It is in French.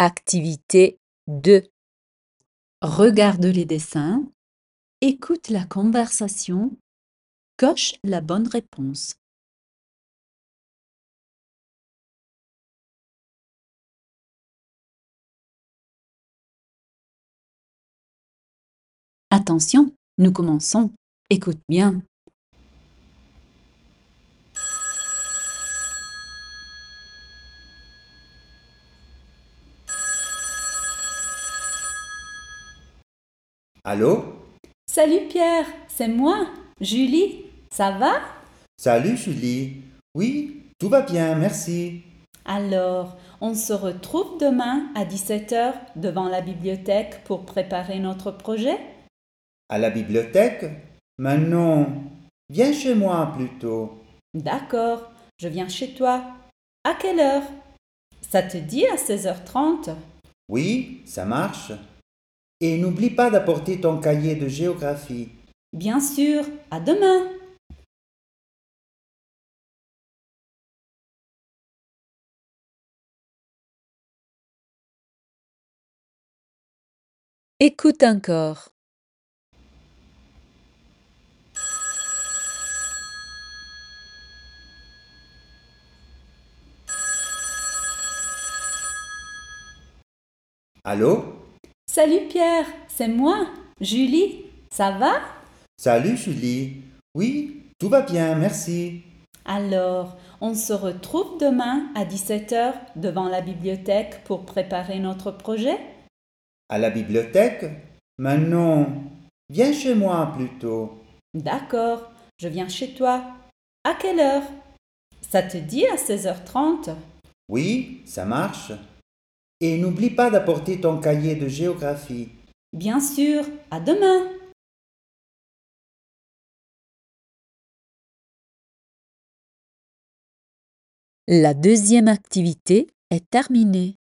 Activité 2. Regarde les dessins, écoute la conversation, coche la bonne réponse. Attention, nous commençons. Écoute bien. Allô? Salut Pierre, c'est moi, Julie. Ça va? Salut Julie. Oui, tout va bien, merci. Alors, on se retrouve demain à 17 h devant la bibliothèque pour préparer notre projet? À la bibliothèque? Mais non. Viens chez moi plutôt. D'accord, je viens chez toi. À quelle heure? Ça te dit à 16 h 30? Oui, ça marche. Et n'oublie pas d'apporter ton cahier de géographie. Bien sûr, à demain. Écoute encore. Allô? Salut Pierre, c'est moi, Julie. Ça va? Salut Julie. Oui, tout va bien, merci. Alors, on se retrouve demain à 17 h devant la bibliothèque pour préparer notre projet? À la bibliothèque? Mais non. Viens chez moi plutôt. D'accord, je viens chez toi. À quelle heure? Ça te dit à 16 h 30? Oui, ça marche. Et n'oublie pas d'apporter ton cahier de géographie. Bien sûr, à demain. La deuxième activité est terminée.